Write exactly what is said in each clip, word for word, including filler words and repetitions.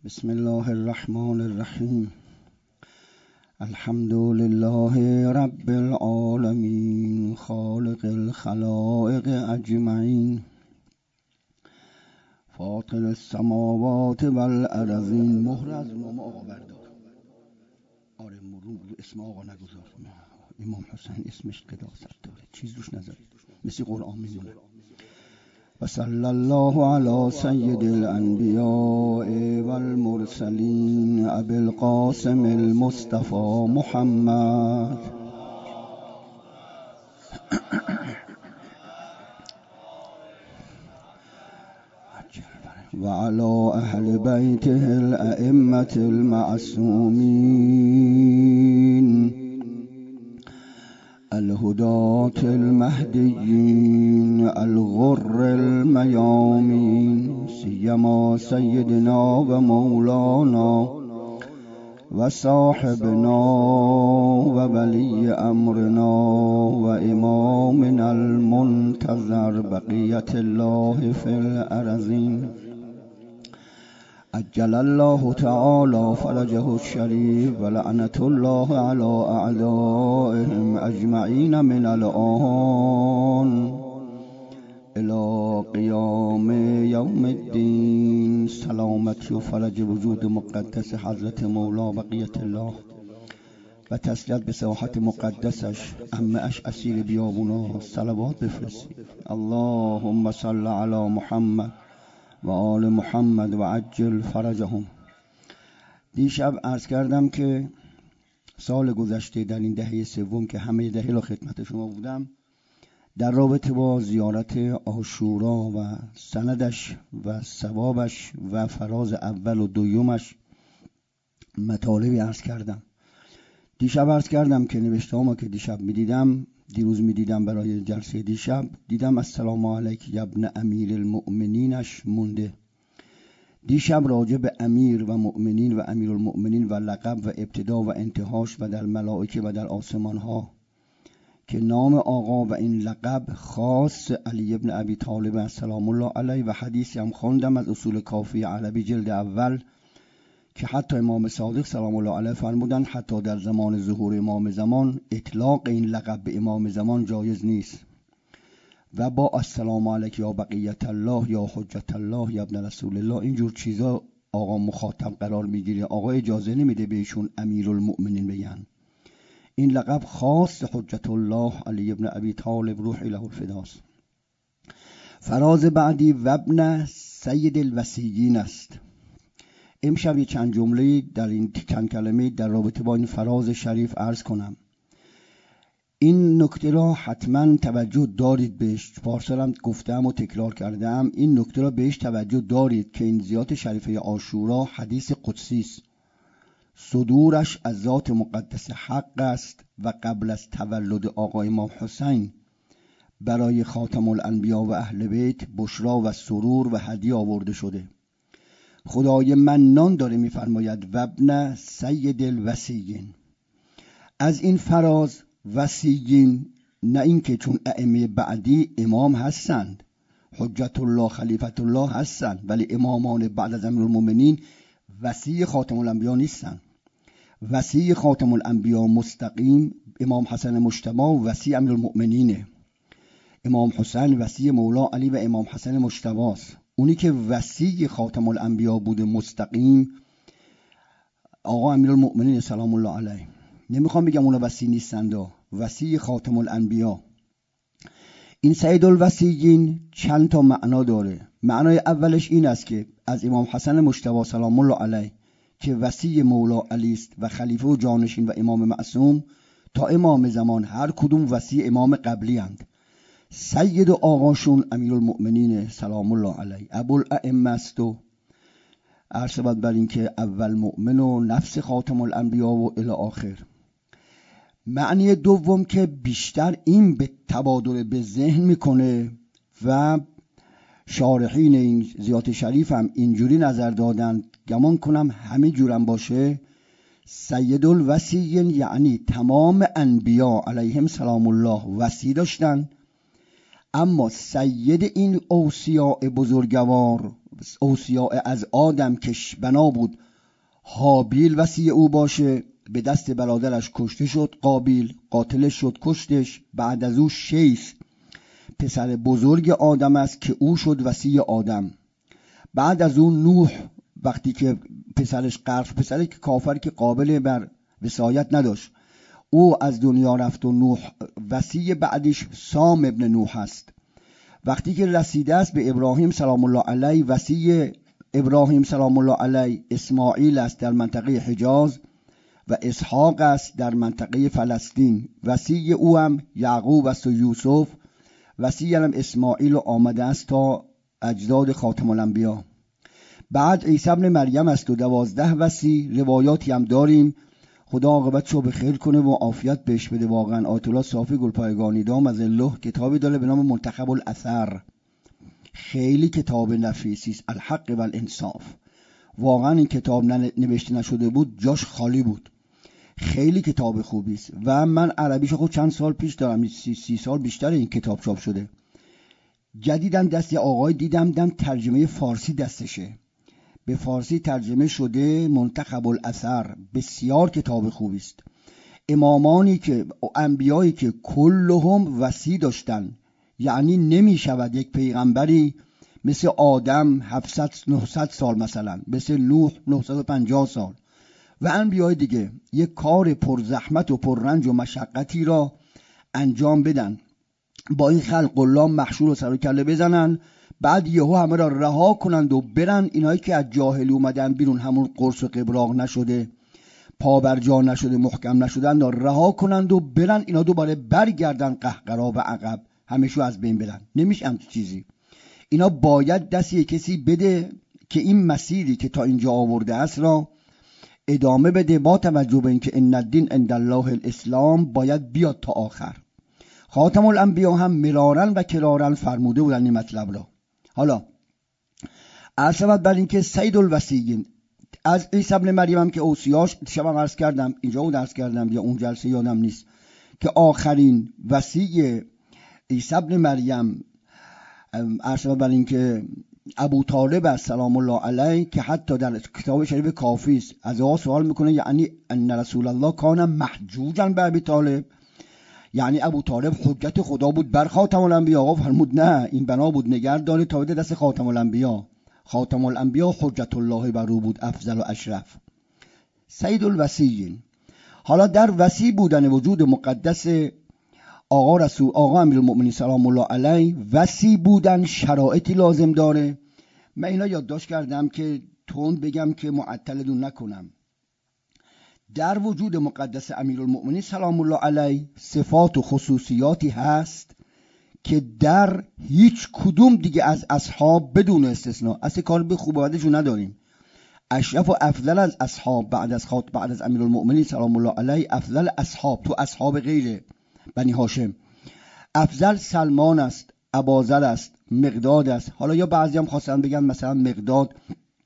بسم الله الرحمن الرحیم. الحمد لله رب العالمین خالق الخلائق اجمعین فاطر السماوات والارضین. مهر از نام آقا بردار. آره مرون بود اسم آقا نگذار. امام حسین اسمش قداست داره، چیز روش نذارید، مثل قرآن میمونه. و صلی الله علی سید الانبیاء والمرسلین ابی القاسم المصطفى محمد و علی اهل بیته الائمة المعصومین الهداة المهديين الغر الميامين سيما سيدنا ومولانا وصاحبنا وولي أمرنا وإمامنا المنتظر بقية الله في الأرضين عجل الله تعالى فرجه الشريف ولعنة الله على أعدائهم أجمعين من الآن إلى قيام يوم الدين. سلامت و فرج وجود مقدس حضرت مولا بقیت الله و تسلیت به ساحت مقدسش عمه اش اسیر بیابونا صلوات بفرستید. اللهم صل علی محمد و آل محمد و عجل فرجهم. دیشب عرض کردم که سال گذشته در این دهه سوم که همه دهه را خدمت شما بودم، در رابطه با زیارت عاشورا و سندش و ثوابش و فراز اول و دویمش مطالبی عرض کردم. دیشب عرض کردم که نوشته هاما که دیشب میدیدم دیروز میدیدم برای جلسه دیشب، دیدم السلام علیک ابن امیر المؤمنینش مونده. دیشب راجع به امیر و مؤمنین و امیر المؤمنین و لقب و ابتدا و انتهاش و در ملائکه و در آسمان ها که نام آقا و این لقب خاص علی ابن ابی طالب سلام الله علیه و حدیثی هم خوندم از اصول کافی عربی جلد اول که حتی امام صادق سلام الله علیه فرمودن حتی در زمان ظهور امام زمان اطلاق این لقب به امام زمان جایز نیست و با السلام علیک یا بقیت الله یا حجت الله یا ابن رسول الله اینجور چیزا آقا مخاطب قرار میگیره. آقا اجازه نمیده بهشون امیرالمؤمنین بگن. این لقب خاص حجت الله علی ابن ابی طالب روحی له الفداست. فراز بعدی و ابن سید الوصیین است. امشب یه چند جمله در این چند کلمه در رابطه با این فراز شریف عرض کنم. این نکته را حتما توجه دارید بهش. پارسالم گفتم و تکرار کردم، این نکته را بهش توجه دارید که این زیارت شریفه عاشورا حدیث قدسی است. صدورش از ذات مقدس حق است و قبل از تولد آقا امام حسین برای خاتم الانبیا و اهل بیت بشرا و سرور و هدیه آورده شده. خدای منان داره میفرماید و ابن سید الوصیین. از این فراز وصیین، نه اینکه چون ائمه بعدی امام هستند، حجت الله خلیفت الله هستند، ولی امامان بعد از امیرالمومنین وصی خاتم الانبیا نیستند. وصی خاتم الانبیا مستقیم امام حسن مجتبی و وصی امیرالمومنینه. امام حسین وصی مولا علی و امام حسن مجتبی است. اونی که وصی خاتم الانبیا بوده مستقیم آقا امیرالمؤمنین سلام الله علیه. نمیخوام بگم اونا وصی نیستند، وصی خاتم الانبیا. این سید الوصیین چند تا معنا داره. معنای اولش این است که از امام حسن مجتبی سلام الله علیه که وصی مولا علی است و خلیفه و جانشین و امام معصوم تا امام زمان هر کدوم وصی امام قبلی اند. سید و آقاشون امیرالمؤمنین سلام الله علیه ابوالائمه است و عرض بعد بر این که اول مؤمن و نفس خاتم الانبیا و الی آخر. معنی دوم که بیشتر این به تبادل به ذهن میکنه و شارحین این زیارت شریف هم اینجوری نظر دادن، گمان کنم همین جورم باشه. سید الوصیین یعنی تمام انبیا علیهم سلام الله وصی داشتن، اما سید این اوصیاء بزرگوار اوصیاء از آدم که بنا بود هابیل وصی او باشه، به دست برادرش کشته شد. قابیل قاتلش شد، کشتش. بعد از او شیث پسر بزرگ آدم است که او شد وصی آدم. بعد از اون نوح وقتی که پسرش غرق، پسری که کافر که قابل بر وصایت نداشت، او از دنیا رفت و نوح وصی بعدش سام ابن نوح است. وقتی که رسیده است به ابراهیم سلام الله علیه، وصی ابراهیم سلام الله علیه اسماعیل است در منطقه حجاز و اسحاق است در منطقه فلسطین. وصی او هم یعقوب است و یوسف. وصی هم اسماعیل و آمده است تا اجداد خاتم الانبیا. بعد عیسی ابن مریم است و دوازده وصی. روایاتی هم داریم. خدا عاقبتشو به خیر کنه و عافیت بهش بده. واقعا آیت الله صافی گلپایگانی دام از الله کتابی داره به نام منتخب الاثر، خیلی کتاب نفیسی است، الحق و الانصاف. واقعا این کتاب نوشته نشده بود جاش خالی بود، خیلی کتاب خوبی است و من عربیشو خود چند سال پیش دارم، سی, سی سال بیشتر این کتاب چاپ شده. جدیدن دست آقای دیدم دم ترجمه فارسی دستشه، به فارسی ترجمه شده منتخب الاثر. بسیار کتاب خوبی است. امامانی که انبیایی که کلهم وصی داشتن، یعنی نمی شود یک پیغمبری مثل آدم هفتصد نهصد سال مثلا، مثل نوح نهصد و پنجاه سال و انبیای دیگه یک کار پر زحمت و پر رنج و مشقتی را انجام بدن، با این خلق غلام محشور و سر و کله بزنن، بعد یهو همه را رها کنند و برن. اینایی که از جاهلی اومدن بیرون، همون قرص و قبراق نشده، پا بر جا نشده، محکم نشدن، رها کنند و برن. اینا دوباره برگردن قهقرا و عقب، همشو از بین برن. نمیشه همچین چیزی. اینا باید دست یک کسی بده که این مسیری که تا اینجا آورده است را ادامه بده، با توجه به اینکه ان الدین عند الله الاسلام باید بیاد تا آخر. خاتم الانبیا هم مرارن و کرارن فرموده بودن این مطلب را. حالا عرض شود بر اینکه سید الوصیین از عیسی ابن مریم هم که اوصیاش شبم عرض کردم، اینجا بود عرض کردم یا اون جلسه یادم نیست، که آخرین وصی عیسی ابن مریم عرض شود بر اینکه ابو طالب است سلام الله علیه، که حتی در کتاب شریف کافی است از او سوال میکنه یعنی ان رسول الله کان محجوجا به ابی طالب، یعنی ابو طالب حجت خدا بود بر خاتم الانبیا. آقا فرمود نه، این بنا بود نگه داره تا بده دست خاتم الانبیا. خاتم الانبیا حجت الله بر او بود، افضل و اشرف، سید الوصیین. حالا در وصی بودن وجود مقدس آقا رسول آقا امیرالمؤمنین سلام الله علیه، وصی بودن شرایطی لازم داره. من اینا یادداشت کردم که تون بگم که معطلتون نکنم. در وجود مقدس امیرالمؤمنین سلام الله علیه صفات و خصوصیاتی هست که در هیچ کدوم دیگه از اصحاب بدون استثناء، اصلا کار به خوب و بدشون نداریم. اشرف و افضل از اصحاب بعد از خاط بعد از امیرالمؤمنین سلام الله علیه، افضل اصحاب تو اصحاب غیر بنی هاشم، افضل سلمان است، اباذر است، مقداد است. حالا یا بعضی هم خواستن بگن مثلا مقداد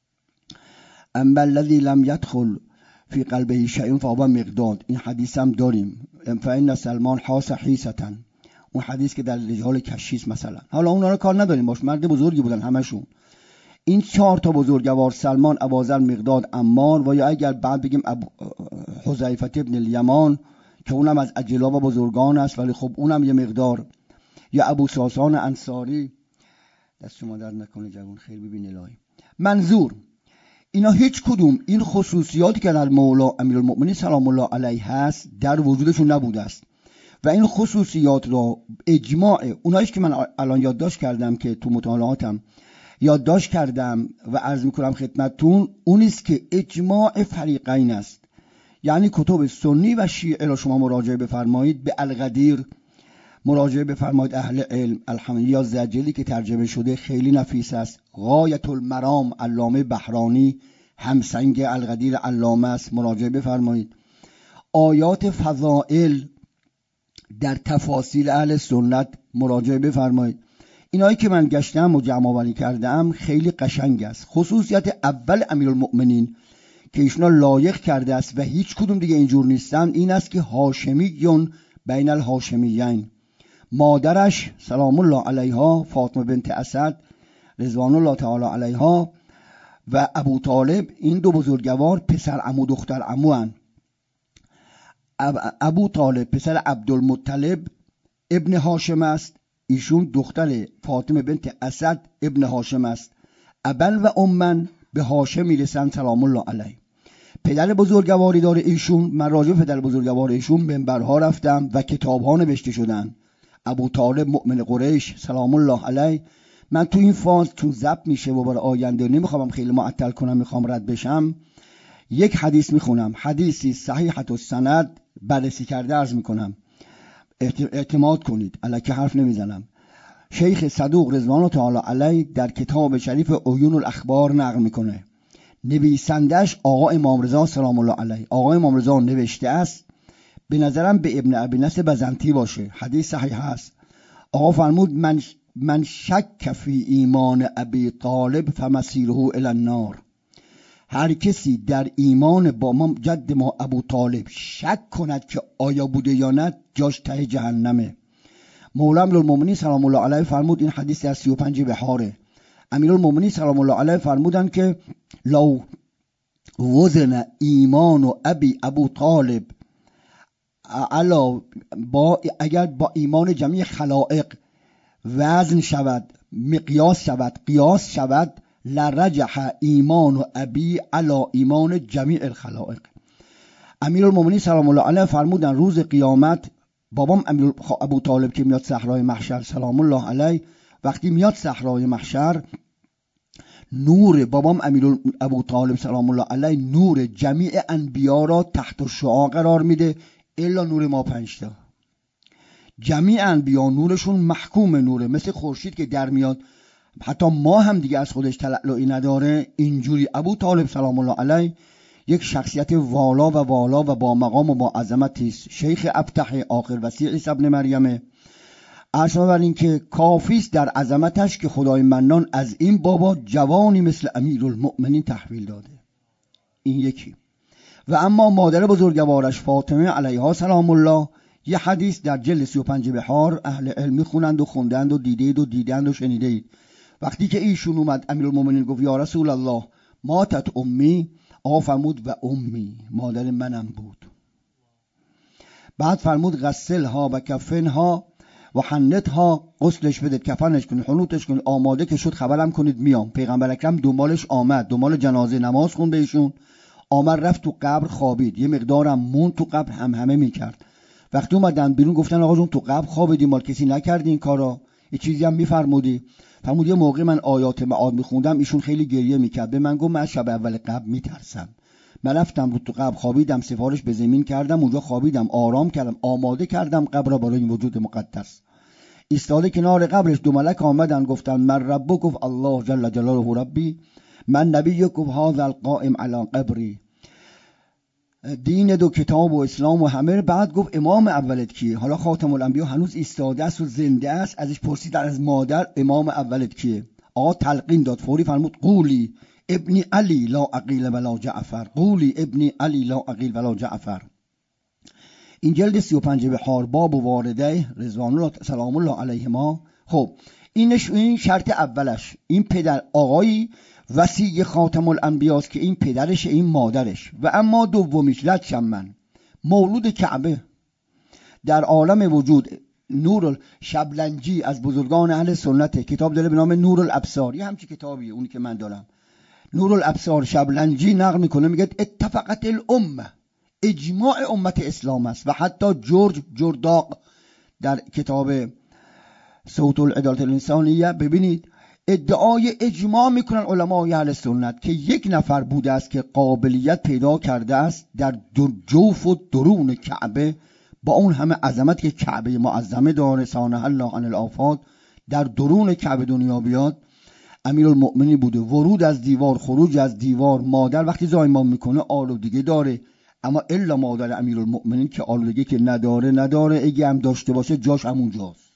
اما الذی لم يدخل فی قلبه شیء فهو مقداد، این حدیث هم داریم، فإن سلمان حاس حیسة، اون حدیث که در رجال کشیش مثلا. حالا اونا رو کار نداریم باش، مرد بزرگی بودن همشون. این چهار تا بزرگوار سلمان، اباذر، مقداد، عمار، و یا اگر بعد بگیم حذیفه ابن الیمان که اونم از اجلا و بزرگان است ولی خب اونم یه مقدار، یا ابو ساسان انصاری، دست شما در نکنه جوان خیر ببین الهی. منظور اینا هیچ کدوم این خصوصیاتی که در مولا امیرالمؤمنین سلام الله علیه هست در وجودشون نبوده است و این خصوصیات را اجماع اونایش که من الان یادداشت کردم که تو مطالعاتم یادداشت کردم و عرض میکنم خدمتتون، اون است که اجماع فریقین است. یعنی کتب سنی و شیعه را شما مراجعه بفرمایید، به القدیر مراجعه بفرمایید، اهل علم الحمدلله زجلی که ترجمه شده خیلی نفیس است. غایت المرام علامه بحرانی همسنگ القدیر علامه است، مراجعه بفرمایید. آیات فضائل در تفاصیل اهل سنت مراجعه بفرمایید. اینایی که من گشتم و جمع آوری کردم خیلی قشنگ است. خصوصیت اول امیرالمؤمنین که ایشون لایق کرده است و هیچ کدوم دیگه اینجور نیستن این است که هاشمیون بین الهاشمیین. مادرش سلام الله علیها فاطمه بنت اسد رضوان الله تعالی علیها و ابو طالب، این دو بزرگوار پسر عمو دختر عمو هن. ابو طالب پسر عبدالمطلب ابن هاشم است، ایشون دختر فاطمه بنت اسد ابن هاشم است. ابل و امن به هاشم میرسن سلام الله علیه. پدر بزرگواری داره ایشون. من راجع به پدر بزرگوار ایشون منبرها رفتم و کتابها نوشته شدن. ابو طالب مؤمن قریش سلام الله علیه. من تو این فاز چون ضبط میشه و برای آینده نمیخوام خیلی معطل کنم، میخوام رد بشم، یک حدیث میخونم، حدیثی صحیحة السند بررسی کرده عرض میکنم، اعتماد کنید، الکی حرف نمیزنم. شیخ صدوق رضوان الله تعالی علیه در کتاب شریف عیون الاخبار نقل میکنه. نویسندش آقا امام رضا سلام الله علیه. آقا امام رضا نوشته است، به نظرم به ابن ابی نصر بزنطی باشه، حدیث صحیح است. آقا فرمود من من شک فی ایمان ابی طالب فمسیره الی النار. هر کسی در ایمان با ما جد ما ابو طالب شک کند که آیا بوده یا نه، جاش ته جهنمه. مولا امیرالمومنین سلام الله علیه فرمود، این حدیث در سی و پنج بحاره، امیرالمومنین سلام الله علیه فرمودن که لو وزن ایمان و ابی ابو طالب علا با اگر با ایمان جمعی خلائق وزن شود، مقیاس شود، قیاس شود، لرجح ایمان و ابی علا ایمان جمیع الخلائق. امیرالمومنین سلام الله علیه فرمودن روز قیامت بابام امیر ابو طالب که میاد صحرای محشر سلام الله علیه، وقتی میاد صحرای محشر، نور بابام امیر ابو طالب سلام الله علیه نور جمیع انبیا را تحت شعاع قرار میده الا نور ما پنج تا. جمیع انبیا نورشون محکوم نوره، مثل خورشید که در میاد، حتی ما هم دیگه از خودش تلألؤی نداره. اینجوری ابو طالب سلام الله علیه یک شخصیت والا و والا و با مقام و با عظمتی است. شیخ ابتح آخر وصی عیسی ابن مریم. عرض بر این که کافی است در عظمتش که خدای منان از این بابا جوانی مثل امیرالمؤمنین تحویل داده. این یکی. و اما مادر بزرگوارش فاطمه علیها سلام الله، یه حدیث در جلد سی و پنج بحار اهل علم میخونند و خوندند و دیدید و دیدند و شنیدید. وقتی که ایشون اومد امیرالمؤمنین گفت یا رسول الله ماتت امی، آقا فرمود و امی، مادر منم بود. بعد فرمود غسلها و کفنها و حنتها، غسلش بدید، کفنش کنید، حنوتش کنید، آماده که شد خبرم کنید میام. پیغمبر اکرم دنبالش آمد، دنبال جنازه نماز خوند بهشون، آمد رفت تو قبر خوابید، یه مقدارم مون تو قبر هم همه میکرد. وقتی اومدن بیرون گفتن آقا جون تو قبر خوابیدی، مال کسی نکردی این کارا، یه چیزی هم میفرمودی؟ فرمود یه موقع من آیات معاد میخوندم ایشون خیلی گریه میکرد، به من گفت من شب اول قبر میترسم. من رفتم رو تو قبر خوابیدم، سفارش به زمین کردم، اونجا خوابیدم، آرام کردم، آماده کردم قبر را برای این وجود مقدس. ایستاده کنار قبرش دو ملک آمدن گفتن من ربک، گفت الله جل جلاله ربی، من نبی، گفت هذا القائم علی قبری. دین دو کتاب و اسلام و همه. بعد گفت امام اولت کیه؟ حالا خاتم الانبیا هنوز ایستاده است و زنده است، ازش پرسید از مادر امام اولت کیه؟ آقا تلقین داد، فوری فرمود قولی ابن علی لا عقیل ولا جعفر، قولی ابن علی لا عقیل ولا جعفر. این جلد سی و پنج بحار باب و وارده رضوان الله سلام الله علیهما. خب اینش این شرط اولش، این پدر آقایی وصی خاتم الانبیاست که این پدرش این مادرش. و اما دومیش ردشم من مولود کعبه در عالم وجود. نور شبلنجی از بزرگان اهل سنت کتاب داره به نام نور الابصار، یه همچی کتابیه اونی که من دارم، نور الابصار. شبلنجی نقل میکنه میگه اتفقت الامه، اجماع امت اسلام است. و حتی جورج جرداق در کتاب صوت العدالت الانسانیه ببینید ادعای اجماع میکنن علمای اهل سنت که یک نفر بوده است که قابلیت پیدا کرده است در جوف و درون کعبه با اون همه عظمت که کعبه معظمه داره، سانه الله عن الافات، در درون کعبه دنیا بیاد. امیرالمؤمنین بوده، ورود از دیوار، خروج از دیوار. مادر وقتی زایمان میکنه آلودگی داره، اما الا مادر امیرالمؤمنین که آلودگی که نداره نداره، اگه هم داشته باشه جاش همونجاست،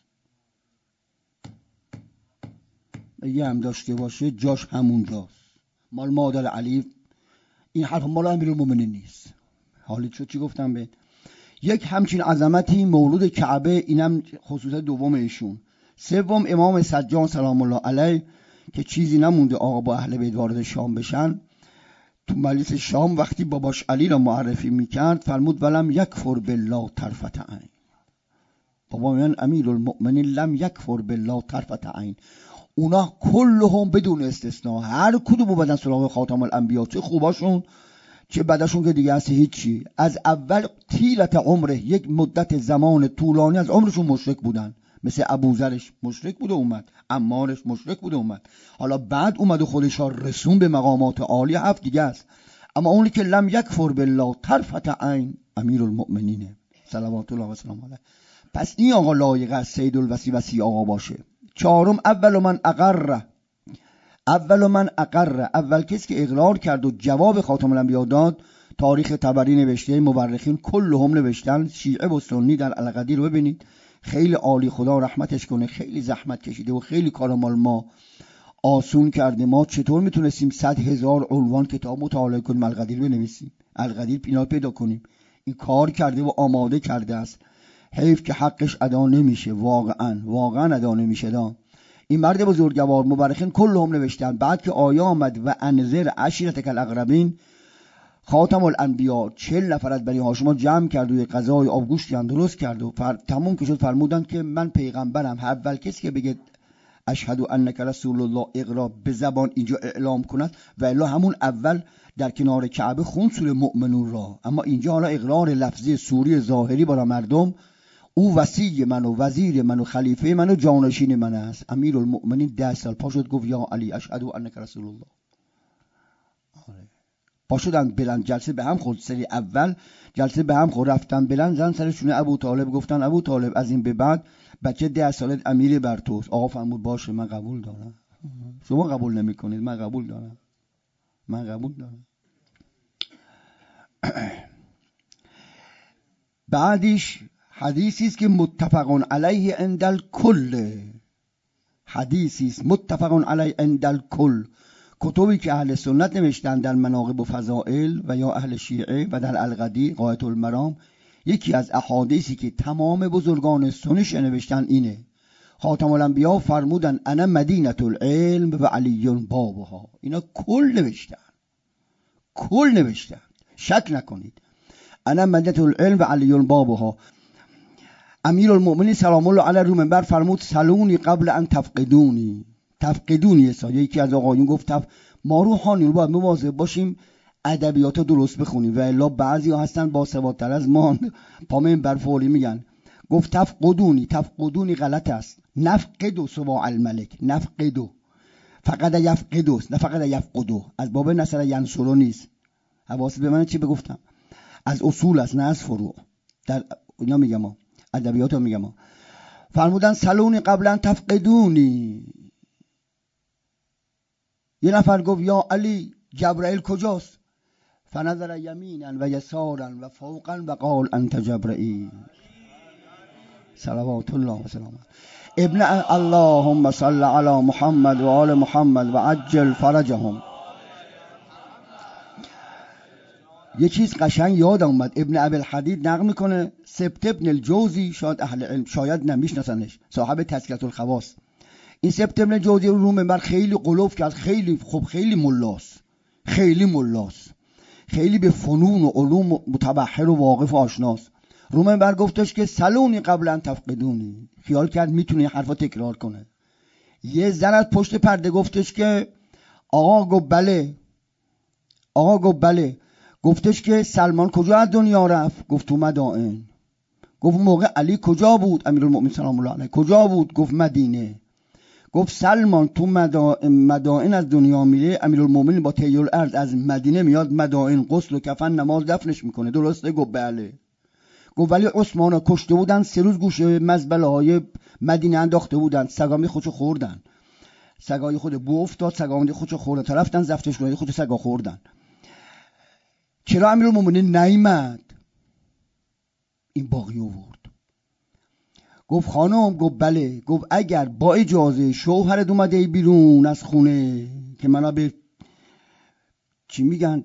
اگه هم داشته باشه جاش همونجاست. مال مادر علی. این حرف مال امیرالمؤمنین نیست. حالی چه چی گفتم به یک همچین عظمتی مولود کعبه، اینم خصوصیت دوم ایشون. سوم امام سجاد سلام الله علیه که چیزی نمونده آقا با اهل بیت وارد شام بشن، تو مجلس شام وقتی باباش علی را معرفی میکرد فرمود ولم یکفر بالله طرفت عین. بابا میگن امیرالمؤمنین لم یکفر بالله طرفت عین. اونا کلهم بدون استثناء هر کدوم اومدن سراغ خاتم الانبیا، چه خوباشون چه بدشون که دیگه هستی هیچی، از اول طیلت عمره یک مدت زمان طولانی از عمرشون مشرک بودن. مثل ابوذرش مشرک بوده اومد، عمارش مشرک بوده اومد، حالا بعد اومد و خودش ها رسون به مقامات عالی هفت دیگه است. اما اونی که لم یکفر بالله طرفت عین امیرالمؤمنینه صلوات الله و سلام علیه. پس این آقا لایق است سید الوصی وصی آقا باشه. چهارم اول من اقر، اول من اقر، اول کسی که اقرار کرد و جواب خاتم الانبیا داد. تاریخ طبری نوشته، مورخین کلهم نوشتن، شیعه و سنی در القدیر رو ببینید، خیلی عالی، خدا رحمتش کنه، خیلی زحمت کشیده و خیلی کار مال ما آسون کرده. ما چطور میتونستیم صد هزار عنوان کتاب مطالعه کنیم القدیر بنویسیم، القدیر پینا پیدا کنیم؟ این کار کرده و آماده کرده است. حیف که حقش ادا نمیشه، واقعا واقعا ادا نمیشه. دا این مرد بزرگوار مورخین کلهم نوشتن. بعد که آیه آمد و انذر عشیرتک الاقربین، خاتم الانبیا چهل نفر از بنی هاشم جمع کرد و غذای آبگوشتی هم درست کرد و فر... تموم که شد فرمودن که من پیغمبرم. اول کسی که بگه اشهد انک رسول الله اقرا به زبان اینجا اعلام کند، و الا همون اول در کنار کعبه خون سوره مؤمنون را. اما اینجا حالا اقرار لفظی سوری ظاهری برای مردم، او وصی من و وزیر من و خلیفه من و جانشین من است. امیرالمؤمنین ده سال پا شد گفت یا علی اشهد انک رسول الله. پا شدن بلند، جلسه به هم خورد، سری اول جلسه به هم خورد، رفتن بلند زن سر شونه ابو طالب، گفتن ابو طالب از این به بعد بچه ده ساله امیر بر توست. آقا فرمود باشه من قبول دارم. شما قبول نمی کنید، من قبول دارم، من قبول دارم. بعدش حدیثی است که متفق علیه عند الکل، حدیثی است متفق علیه عند الکل. کتبی که اهل سنت نوشتن در مناقب و فضائل و یا اهل شیعه و در القدی غایت المرام، یکی از احادیثی که تمام بزرگان سنش نوشتن اینه. خاتم الانبیا فرمودن انا مدینه العلم و علی بابها. اینا کل نوشتن، کل نوشتن، شک نکنید. انا مدینه العلم و علی بابها. امیرالمؤمنین سلام الله علیه رو منبر فرمود سلونی قبل ان تفقدونی. تفقدونی سایه یکی از آقایون گفت تف... ما روحانی رو باید مواظب باشیم ادبیات درست بخونیم، و الا بعضی ها هستن با سوادتر از ما پا منبر فوری میگن. گفت تفقدونی، تفقدونی غلط است. نفقدو سواع الملک، نفقدو فقط یفقدو نه فقط یفقدو، از باب نصر ینصرو نیست. حواست به من چی بگفتم؟ از اصول است نه از فروع. در اینا میگم ها، ادبیات ها میگم ها. فرمودن سلونی قبلا تفقدونی. یه نفر گفت یا علی جبرائیل کجاست؟ فنظر یمینا و یسارا و فوقا و قال انت جبرائیل صلوات الله و سلامه. ابن اللهم صل علی محمد و آل محمد و عجل فرجهم. یه چیز قشنگ یادم اومد، ابن ابی الحدید نقل میکنه سبت ابن الجوزی، شاید اهل علم شاید نمیشناسنش، صاحب تذکرة الخواص. این سبت ابن الجوزی رو منبر خیلی قلوف کرد، خیلی خب خیلی ملاس، خیلی ملاس، خیلی به فنون و علوم متبحر و واقف و آشناست. رو منبر گفتش که سلونی قبلا تفقدونی. خیال کرد میتونه حرفا تکرار کنه. یه زن از پشت پرده گفتش که آقا گفت بله، آقا گفت بله. گفتش که سلمان کجا از دنیا رفت؟ گفت تو مدائن. گفت موقع علی کجا بود؟ امیرالمؤمنین سلام الله علیه کجا بود؟ گفت مدینه. گفت سلمان تو مدائن, مدائن از دنیا میره، امیرالمؤمنین با طی الارض از مدینه میاد مدائن، غسل و کفن نماز دفنش میکنه. درسته؟ گفت بله. گفت ولی عثمانو کشته بودن، سه روز گوشه مزبله های مدینه انداخته بودن، سگامی خودشو خوردن، سگای خود بو افتاد، سگامی خودشو خوردن، تا رفتن زفتش کنه خودشو سگا خوردن. چرا امیرالمؤمنین نیامد؟ این باقی آورد. گفت خانم، گفت بله. گفت اگر با اجازه شوهرت اومده بیرون از خونه که منو به چی میگن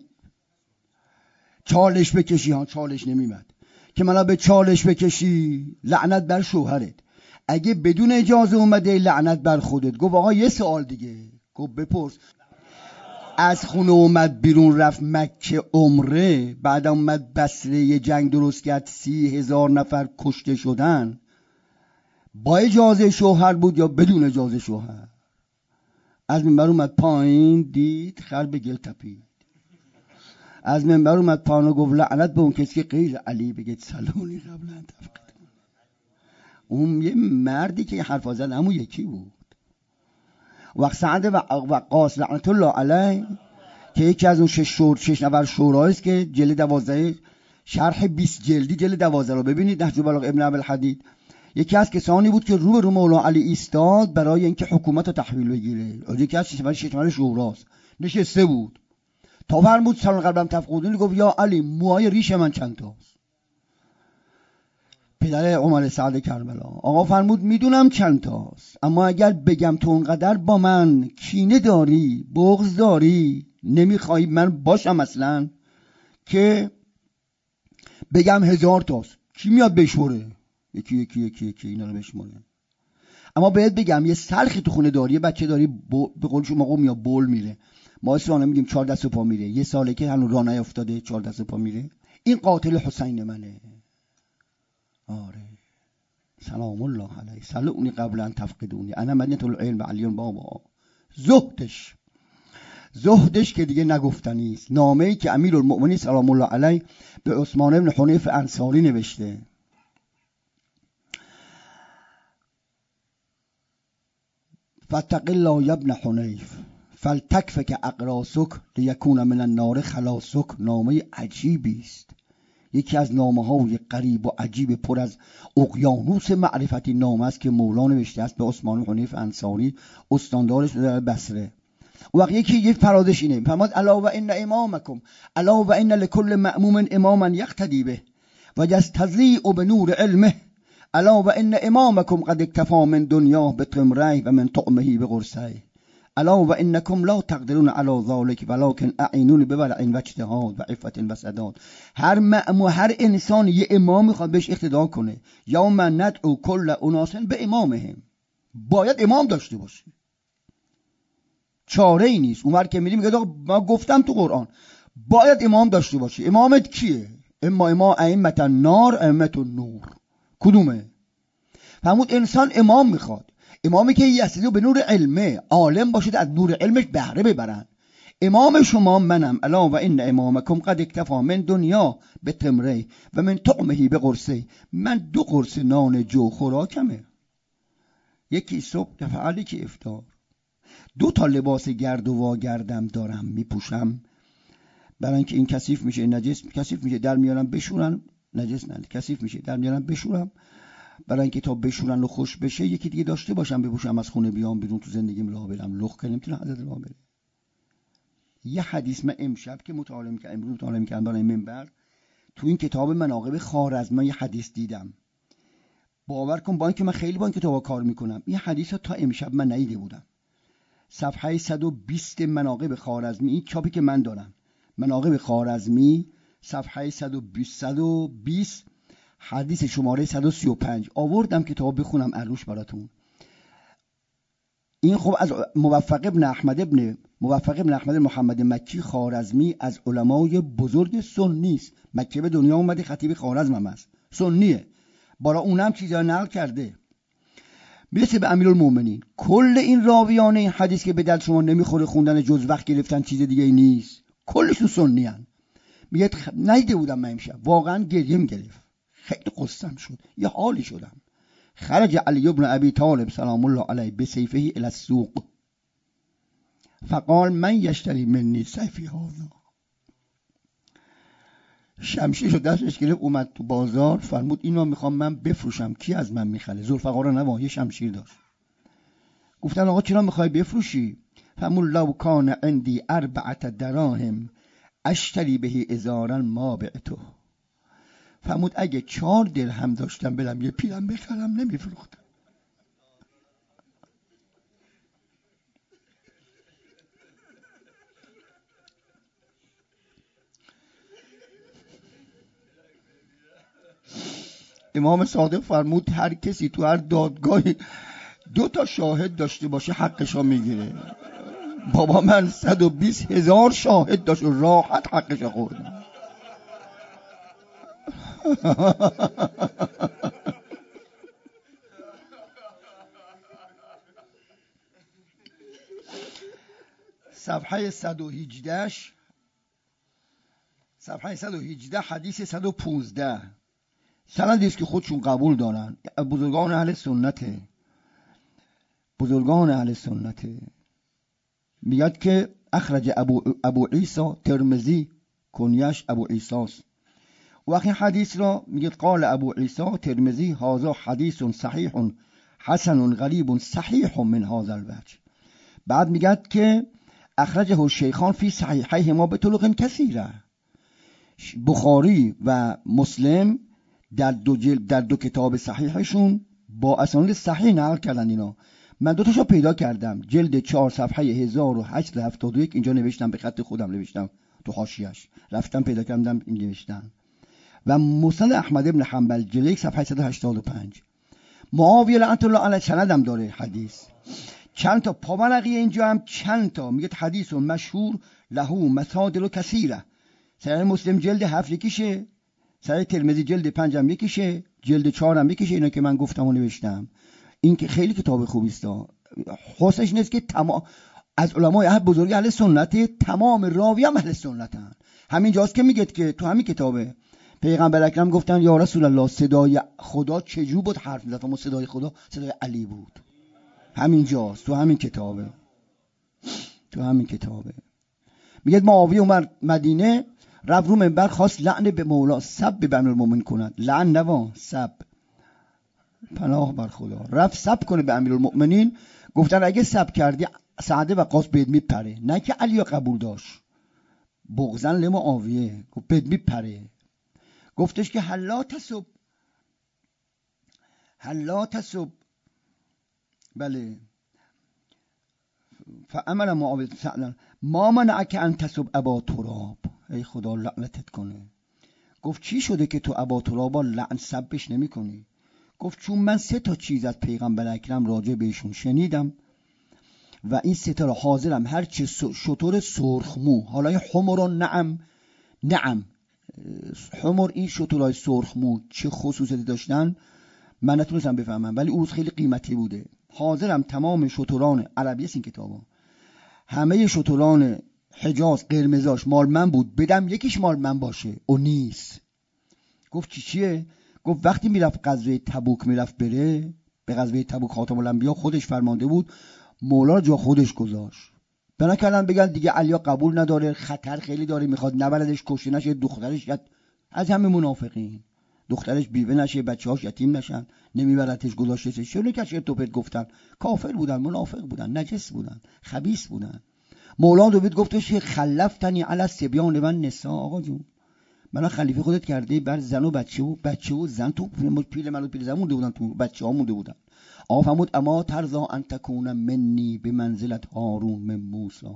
چالش بکشی، ها چالش نمیمد، که منو به چالش بکشی لعنت بر شوهرت. اگه بدون اجازه اومده لعنت بر خودت. گفت آقا یه سوال دیگه، گفت بپرس. از خونه اومد بیرون رفت مکه عمره، بعد اومد بصره یه جنگ درست کرد، سی هزار نفر کشته شدن. با اجازه شوهر بود یا بدون اجازه شوهر؟ از منبر اومد پایین، دید خر به گل تپید. از منبر اومد پایین و گفت لعنت به اون کسی که غیر علی بگید سلونی قبلا تفقد. اون یه مردی که حرفا زد همون یکی بود. وقت سعد و وقاص لعنت الله علیه که یکی از اون شش شور شش نفر شوراییست که جلد دوازده شرح بیست جلدی جلد دوازده رو ببینید، نهج البلاغه ابن ابوالحدید، یکی از کسانی بود که رو به رو مولا علی ایستاد برای اینکه حکومت رو تحویل بگیره. یکی از شش نفر شش نفر شوراست، نشسته بود تا فرمود سلام قلبم تفقدونی، گفت یا علی موهای ریش من چند تاست؟ پدر عمر سعد کربلا. آقا فرمود میدونم چند تاست، اما اگر بگم تو اونقدر با من کینه داری، بغض داری، نمیخوای من باشم اصلا، که بگم هزار تاست، کی میاد بشوره؟ یکی یکی یکی یکی اینا رو بشموره. اما باید بگم یه سلخی تو خونه داری، یه بچه داری، به قول شما موقع میاد بول میره، ما اصلا میگیم چهار دست و پا میره، یه ساله که هنوز راه نیافتاده چهار دست و پا میره، این قاتل حسین منه. آره سلام الله علیه سلونی قبل ان تفقدونی انا مدینة العلم علیون بابا. زهدش زهدش که دیگه نگفتنی است. نامه‌ای که امیرالمؤمنین سلام الله علیه به عثمان بن حنیف انصاری نوشته. فاتق الله یا ابن حنیف فلتکفک اقراسک لیکون من النار خلاصک. نامه عجیبی است، یکی از نامه‌های غریب و عجیب پر از اقیانوس معرفتی نامه است که مولا نوشته است به عثمان بن حنیف انصاری، استاندارش در بصره. و وقتی یکی یک فرادش اینه، فرمود الا و ان امامکم الا و ان لكل مأموم اماما یقتدی به و یستضیء بنور علمه الا و ان امامکم قد اکتفى من دنیا بتمره و من طعمه بقرصه الا و انکم لا تقدرون علی ذلك ولكن اعینونی بورع و اجتهاد و عفت و سداد. هر مأمون، هر انسان یه امام میخواد بهش اقتدا کنه. یوم ندعو کل اناس به امامهم، باید امام داشته باشه، چاره ای نیست. اونور که میری میگه ما گفتم تو قرآن باید امام داشته باشه. امامت کیه؟ اما امام ائمه النار ائمه النور، کدومه؟ فرمود انسان امام میخواد، امامی که یسیدو به نور علمه، عالم باشید از نور علمش بهره ببرن. امام شما منم. الا و ان امامکم قد اکتفى من دنیا به تمره و من طعمه به قرصه. من دو قرص نان جو خوراکمه، یکی صبح دفعه که افطار. دو تا لباس گرد و واگردم دارم میپوشم، برای اینکه این کثیف میشه نجس کثیف میشه در میارم بشورن، نجس نه کثیف میشه در میارم بشورم، برای اینکه تا بشورن و خوش بشه یکی دیگه داشته باشم بپوشم، از خونه بیام بیرون تو زندگیم راه برم. لخ که نمیتونه حضرت راه بره. یه حدیث من امشب که مطالعه می‌کردم، امروز مطالعه می‌کردم برای منبر، تو این کتاب مناقب خوارزمی یه حدیث دیدم. باور کن با اینکه من خیلی با این کتابا کار میکنم، این حدیث رو تا امشب من ندیده بودم. صفحه صد و بیست مناقب خوارزمی، این چاپی که من دارم، مناقب خوارزمی صفحه صد و بیست حدیث شماره صد و سی و پنج آوردم کتاب بخونم عروش براتون. این خب از موفق ابن احمد ابن موفق ابن احمد محمد مکی خوارزمی، از علمای بزرگ سنی است. مکه به دنیا اومده، خطیب خوارزم هم است، سنیه، بالا اونم چیزا نقل کرده. میرسه به امیرالمومنین. کل این راویان این حدیث که به دل شما نمیخوره خوندن جز وقت گرفتن چیز دیگه ای نیست، کلشون سنی ان. میگه نیده بودم من امشب، واقعا گریم گرفت، خیلی قصم شد، یه حالی شدم. خرج علی ابن ابی طالب سلام الله علیه به سیفه الی السوق فقال من یشتری منی سیفی هذا. شمشیر رو دستش گرفت اومد تو بازار، فرمود اینو میخوام من بفروشم، کی از من میخره؟ ذوالفقار نوا یه شمشیر داشت. گفتن آقا چرا میخوای بفروشی؟ فرمود لو کان عندی اربعه دراهم اشتری به ازارا ما بعته. فرمود اگه چهار درهم داشتم برم یه پیرم بخرم نمیفروختم. امام صادق فرمود هر کسی تو هر دادگاهی دو تا شاهد داشته باشه حقشو میگیره. بابا من صد و بیست هزار شاهد داشت و راحت حقش خوردم. صفحه صد و هجده صفحه صد و هجده حدیث صد و پانزده سندی است که خودشون قبول دارن، بزرگان اهل سنته بزرگان اهل سنته میگد که اخرج ابو ابو عیسی ترمذی، کنیش ابو عیسی است. وقت این حدیث را میگه قال ابو عیسی ترمذی هذا حدیث صحیح حسن غریب صحیح من هذا الوجه. بعد میگد که اخرجه الشیخان فی صحیحیهما بطرق کثیره. بخاری و مسلم در دو جلد در دو کتاب صحیحشون با اسانید صحیح نقل کردن اینا. من دو تاشو پیدا کردم، جلد چهار صفحه هزار و هشتصد و هفتاد و یک اینجا نوشتم، به خط خودم نوشتم تو حاشیه‌اش، رفتم پیدا کردم این نوشتم. و مسند احمد ابن حنبل جلد یک صفحه صد و هشتاد و پنج. معاویه رحمة الله علیه سندم داره حدیث. چند تا پاورقی اینجا هم چند تا میگه حدیث مشهور له مصادر کثیره. صحیح مسلم جلد هفت یکیشه، صحیح ترمذی جلد پنج هم یکیشه، جلد چهار هم یکیشه. اینا که من گفتم و نوشتم. این که خیلی کتاب خوبی است. خاصش نیست که تمام از علمای اهل بزرگ اهل سنت، تمام راوی هم اهل سنتن. همین جاست که میگه که تو همین کتابه پیغمبر اکرم گفتن یا رسول الله صدای خدا چجور بود حرف میزد؟ اما صدای خدا صدای علی بود. همین جاست، تو همین کتابه تو همین کتابه میگه معاویه اومد مدینه، رفت رو منبر خواست لعن به مولا سب به امیرالمومنین کند. لعن نوا سب، پناه بر خدا. رفت سب کنه به امیرالمومنین. گفتن اگه سب کردی سعد وقاص بهت میپره. نه که علی قبول داشت، بغضن لمعاویه گفت بهت میپره. گفتش که حلا تسب حلا تسب بله فامر معاویه سعد ما منعک ان تسب ابا تراب. ای خدا لعنتت کنه. گفت چی شده که تو ابا ترابا لعن سبش نمی کنی؟ گفت چون من سه تا چیز از پیغمبر اکرم راجع بهشون شنیدم و این سه تا رو حاضرم هر چه شتر سرخمو، حالا این حمر نعم نعم حمر این شترهای سرخمو چه خصوصیتی داشتن من نتونستم بفهمم، ولی اون خیلی قیمتی بوده. حاضرم تمام شتران عربی است این کتابا، همه شتران حجاز قرمزاش مال من بود بدم یکیش مال من باشه. او نیست. گفت چی چیه؟ گفت وقتی میرفت غزوه تبوک میرفت بره به غزوه تبوک خاتم الانبیا خودش فرمانده بود، مولا رو جا خودش گذاشت. بنا کردن بگن دیگه علی قبول نداره، خطر خیلی داره، میخواد نبردش کشته نشه، دخترش یت... از همه منافقین دخترش بیوه نشه، بچه‌هاش یتیم نشن، نمیبرتش گذاشته. چون کش توپت گفتن کافر بودن، منافق بودن، نجس بودن، خبیث بودن. مولا دوید گفتش خلفتنی علی الصبیان و نساء. آقا جون منو خلیفه خودت کرده بر زن و بچه و بچه و زن. تو پیل منو پیل زن مونده بودن، تو بچه ها مونده بودن. آقا فرمود اما ترضا ان تکون منی به منزلت هارون من موسی.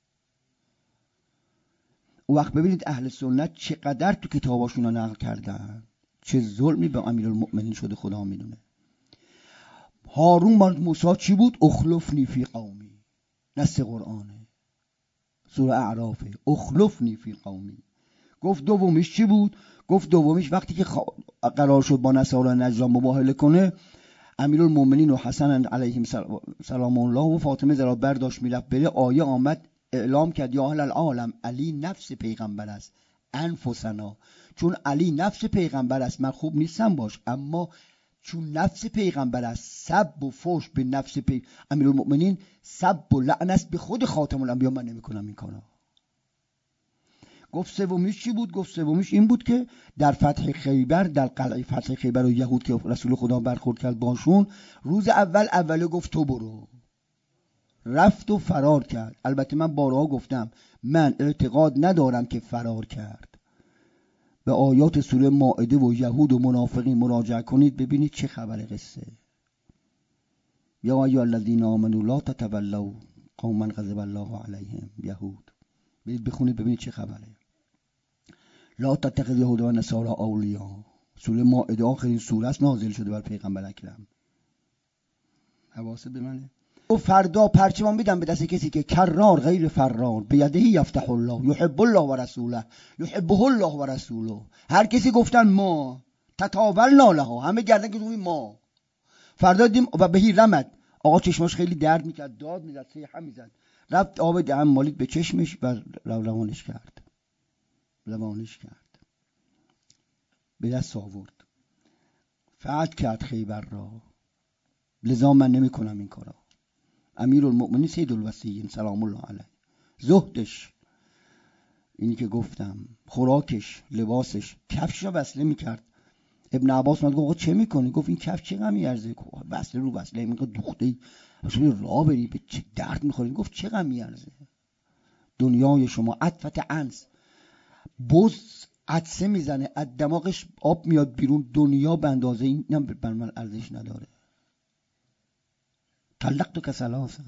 او وقت ببینید اهل سنت چقدر تو کتاباشون رو نقل کردن، چه ظلمی به امیرالمؤمنین شده خدا میدونه. هارون با موسی چی بود؟ اخلفنی فی قومی. نص قرآنه، سوره اعراف. اخلفنی فی قومی. گفت دومیش چی بود؟ گفت دومیش وقتی که قرار شد با نصارا نجران مباهله کنه، امیرالمومنین و حسن علیهم سلام الله و فاطمه زرا برداشت میرفت بره، آیه آمد اعلام کرد یا اهل العالم علی نفس پیغمبر است انفسنا. چون علی نفس پیغمبر است من خوب نیستم باش، اما چون نفس پیغمبر است سب و فوش به نفس پی... امیرالمومنین سب و لعن است به خود خاتم الانبیا، من نمیکنم این کارا. گفت سومیش چی بود؟ گفت سومیش این بود که در فتح خیبر، در قلعه فتح خیبر و یهود که رسول خدا برخورد کرد باشون، روز اول اوله گفت تو برو، رفت و فرار کرد. البته من بارها گفتم من اعتقاد ندارم که فرار کرد. به آیات سوره مائده و یهود و منافقین مراجعه کنید ببینید چه خبر قصه. یا ایها الذین آمنوا لا تتولوا قوما غضب الله علیهم. یهود برید بخونید ببینید چه خبره. لا تتخذوا یهود و نصارا اولیاء. سوره مائده آخرین سوره است نازل شده بر پیغمبر اکرم. حواست به منه. او فردا پرچم میدم به دست کسی که کرار غیر فرار به یده یفتح الله یحب الله و رسوله یحبه الله و رسوله. هر کسی گفتن ما تتاولنا لها، همه گردن که روی ما. فردا دیدیم و بهی رمد، آقا چشماش خیلی درد میکرد، داد میزد، سیحه میزد، رفت آب دهن مالید به چشمش و روانش کرد روانش کرد به دست آورد، فتح کرد خیبر را. لذا من نمی کنم این کارا. امیرالمؤمنین سید الوصیین سلام الله علیه، زهدش اینی که گفتم، خوراکش، لباسش، کفشش رو وصله میکرد. ابن عباس اومد گفت چه میکنی؟ گفت این کفش چه غمی ارزه؟ وصله رو وصله میگه دوخته اصلا راه بری به چه درد میخوری؟ گفت چه غمی ارزه؟ دنیای شما عطفت انس، بز عطسه میزنه از دماغش آب میاد بیرون، دنیا به اندازه این هم بر من ارزش نداره. طلقت که ثلاثا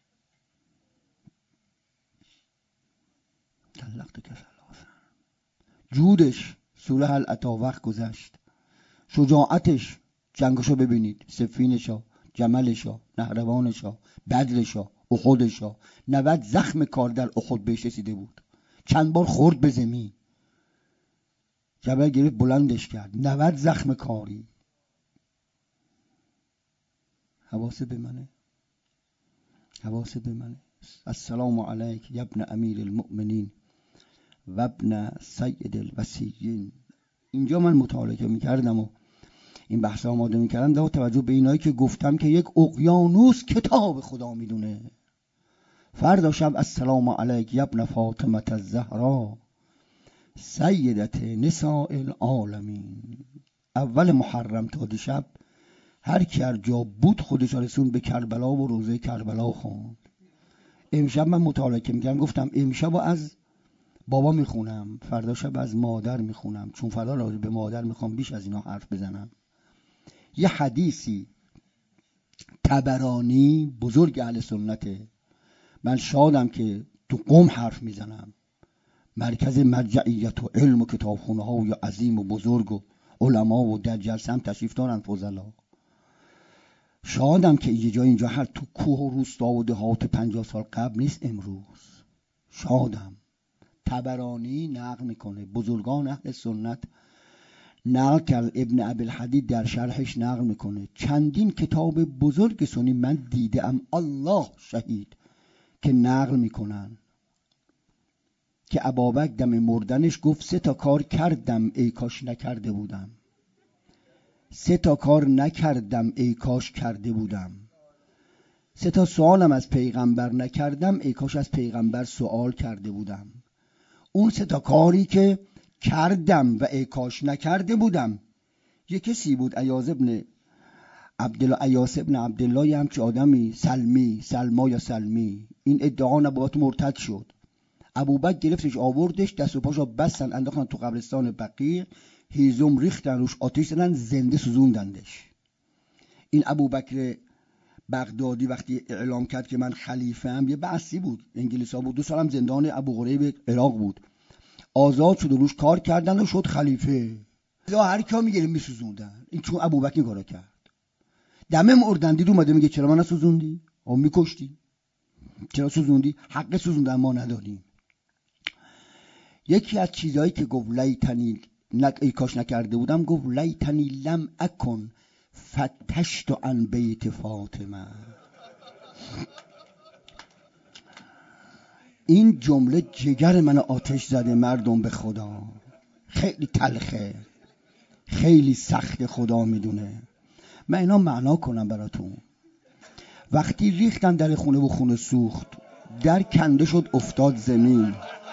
طلقت که ثلاثا. جودش سوره هل اتی وقت گذشت. شجاعتش جنگشو ببینید، سفینشا، جملشا، نهروانشا، بدرشا، احدشا. نود زخم کار در احد بهش رسیده بود، چند بار خورد به زمین، جبل گرفت بلندش کرد. نود زخم کاری. حواست به منه، حواست به منه. السلام علیک یا ابن امیر المؤمنین و ابن سید الوصیین. اینجا من مطالعه میکردم و این بحث آماده میکردم، در توجه به اینایی که گفتم که یک اقیانوس کتاب خدا میدونه. فردا شب السلام علیک یا ابن فاطمه الزهرا سیدت نساء العالمین. اول محرم تا دیشب هر کی هر جا بود خودش رسون به کربلا و روزه کربلا خوند. امشب من مطالعه میکردم، گفتم امشب از بابا میخونم، فردا شب از مادر میخونم، چون فردا راجع به مادر میخوام بیش از اینا حرف بزنم. یه حدیثی طبرانی بزرگ اهل سنته، من شادم که تو قم حرف میزنم، مرکز مرجعیت و علم و کتابخونه ها و یا عظیم و بزرگ و علما و در جلسه هم تشریف دارن فضلا. شادم که یه جای اینجا هر تو کوه و روستا و دهات پنجاه سال قبل نیست امروز. شادم. طبرانی نقل میکنه، بزرگان اهل سنت نقل کرد، ابن ابوالحدید در شرحش نقل میکنه. چندین کتاب بزرگ سنی من دیدم، الله شهید، که نقل میکنن که ابابکر دم مردنش گفت سه تا کار کردم ای کاش نکرده بودم، سه تا کار نکردم ای کاش کرده بودم، سه تا سوالم از پیغمبر نکردم ای کاش از پیغمبر سوال کرده بودم. اون سه تا کاری که کردم و ای کاش نکرده بودم، یک کسی بود ایاز ابن عبدالله، ایاس ابن عبدالله، یه همچه آدمی، سلمی، سلما یا سلمی، این ادعا نبوت مرتد شد. ابوبکر گرفتش آوردش، دست و پاشو بستن انداختن تو قبرستان بقیع، هیزم ریختن روش، آتش زدن، زنده سوزوندندش. این ابوبکر بغدادی وقتی اعلام کرد که من خلیفه ام، یه بحثی بود، انگلیسا بود، دو سالم زندان ابو غریب عراق بود، آزاد شد و روش کار کردن و شد خلیفه. یا هر کیا میگیره میسوزوندن، این چون ابوبکر این کارو کرد. دمه مردن دید اومده میگه چرا من نسوزوندی؟ او میکشتی، چرا سوزوندی؟ حق سوزوندن ما نداریم. یکی از چیزایی که گفت لیتنی نک ای کاش نکرده بودم، گفت لیتنی لم اکن فتشت عن بیت فاطمه. این جمله جگر من آتش زده مردم به خدا. خیلی تلخه، خیلی سخت، خدا میدونه. من اینا معنا کنم براتون. وقتی ریختن در خونه و خونه سوخت، در کنده شد افتاد زمین.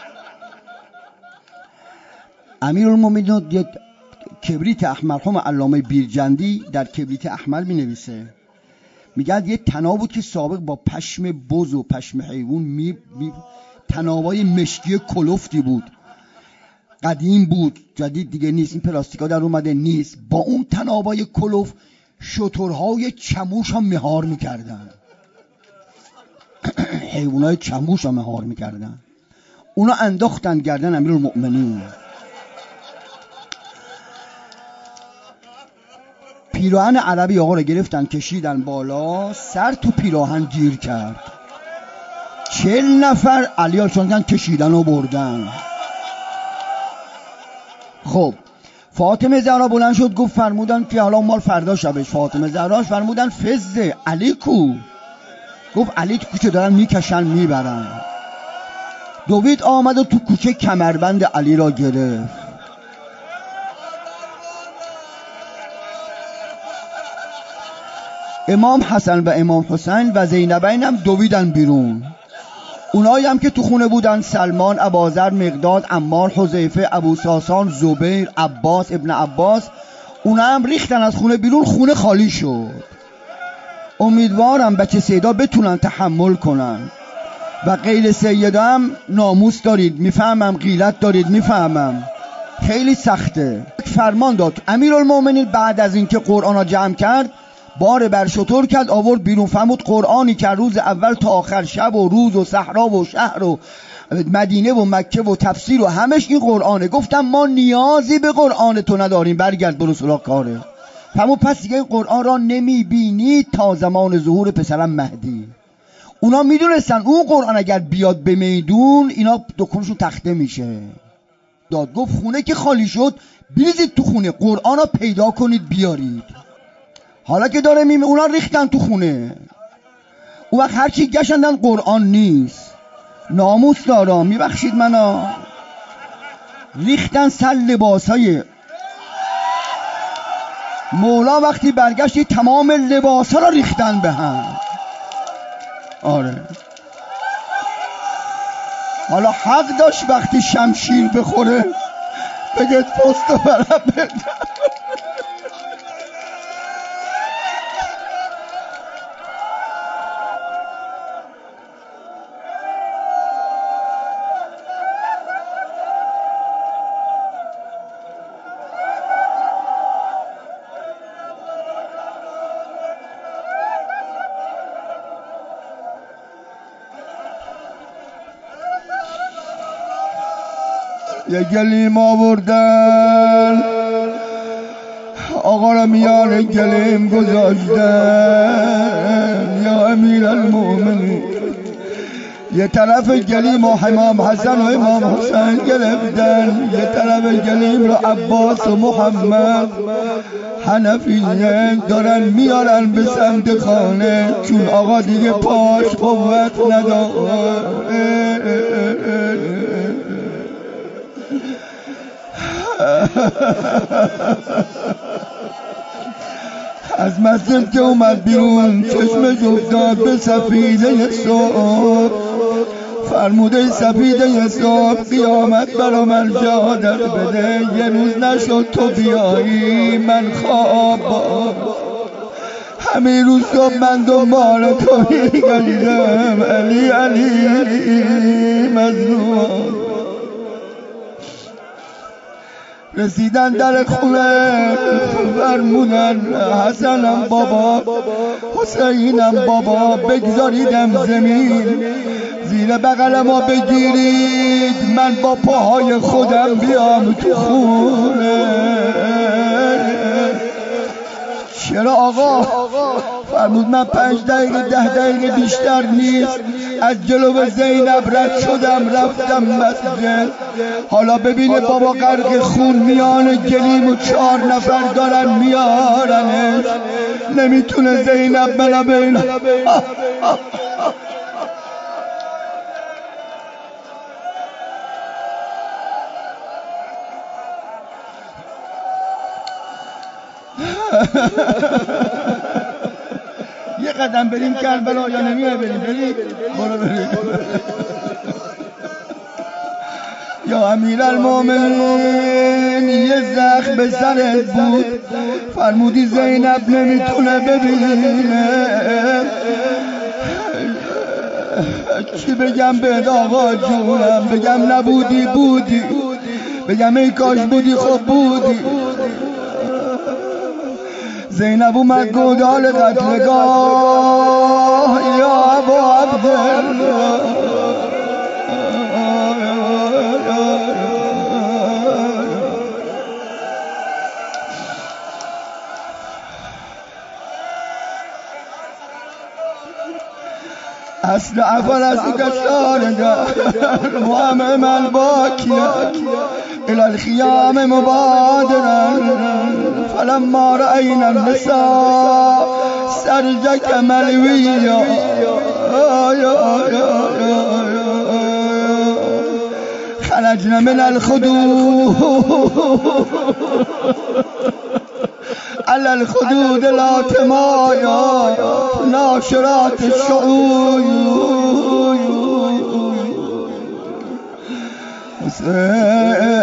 امیرالمومنین یک کبریت احمر، هم علامه بیرجندی در کبریت احمر می نویسه، میگه یه تناب بود که سابق با پشم بز و پشم حیوان می, می تنابای مشکی کلفتی بود، قدیم بود، جدید دیگه نیست، این پلاستیکا در اومده نیست. با اون تنابای کلوف شترهای چموش هم مهار میکردن، حیوانای چموش هم مهار میکردن. اونا انداختن گردن امیرالمؤمنین. پیراهن عربی آقا رو گرفتن کشیدن بالا، سر تو پیراهن گیر کرد. چهل نفر علی آشاندن کشیدن و بردن. خب فاطمه زهرا بلند شد گفت فرمودن که حالا مال فردا شبش، فاطمه زهراش فرمودن فزه علی کو؟ گفت علی تو کوچه دارن میکشن میبرن. دوید آمد و تو کوچه کمربند علی را گرفت. امام حسن و امام حسین و زینبین هم دویدن بیرون. اونایی هم که تو خونه بودن سلمان، ابوذر، مقداد، عمار، حذیفه، ابو ساسان، زبیر، عباس ابن عباس، اونا هم ریختن از خونه بیرون. خونه خالی شد. امیدوارم بچه سیدا بتونن تحمل کنن و غیر سیدا هم ناموس دارید میفهمم، غیرت دارید میفهمم، خیلی سخته. فرمان داد امیرالمومنین بعد از اینکه قرآن را جمع کرد بار بر شطور کرد آورد بیرون. فرمود قرآنی که روز اول تا آخر شب و روز و صحرا و شهر و مدینه و مکه و تفسیر و همش این قرآنه. گفتم ما نیازی به قرآن تو نداریم، برگرد برو سراغ کاره. فرمود پس دیگه قرآن را نمیبینی تا زمان ظهور پسرم مهدی. اونا میدونستن اون قرآن اگر بیاد به میدون اینا دکونشون تخته میشه. داد گفت خونه که خالی شد بریزید تو خونه، قرآن را پیدا کنید بیارید. حالا که داره میمه اونا ریختن تو خونه. اون وقت هرچی گشندن قرآن نیست. ناموس دارم میبخشید منا. ریختن سر لباسای مولا. وقتی برگشتی تمام لباسا رو ریختن به هم. آره حالا حق داشت وقتی شمشیر بخوره بگید پست و برم بدم. یه گلیم آوردن آقا را میان گلیم گذاشتن یا امیرالمومنین. یه طرف گلیم و امام حسن و امام حسین گرفتن، یه طرف گلیم رو عباس و محمد حنفیه دارن میارن به سمت خانه، چون آقا دیگه پاش قوت نداره. از مسجد که اومد بیرون چشمش افتاد به سفیده صبح. فرموده سفیده صبح قیامت برا من شهادت بده، یه روز نشد تو بیایی من خواب همه روز صبح من دنبال تو میگردم علی علی مظلوم. رسیدن در خونه فرمودن حسنم بابا حسینم بابا بگذاریدم زمین، زیر بغل ما بگیرید من با پاهای خودم بیام تو خونه. چرا آقا؟ فرمود من پنج دقیقه ده دقیقه بیشتر نیست از جلو زینب رد شدم رفتم مسجد. حالا ببینه بابا غرق خون میان گلیم و چهار نفر دارن میارنش، نمیتونه زینب بلا بین یه قدم بریم کربلا یا نمیه بریم بریم برو بریم. یا امیرالمومنین یه زخم به سرت بود فرمودی زینب نمیتونه ببینه، چی بگم به آقا جونم؟ بگم نبودی بودی، بگم ای کاش بودی خب بودی. زینب اومد گودال قتلگاه یا ابو عبدالله أسرع فرسك الشارد وأمام الباكية إلى الخيام مبادرا فلما رأينا النساء سرجك ملوية خرجنا من الخدود على الخدود لا تمايا ناشرات الشعور حسين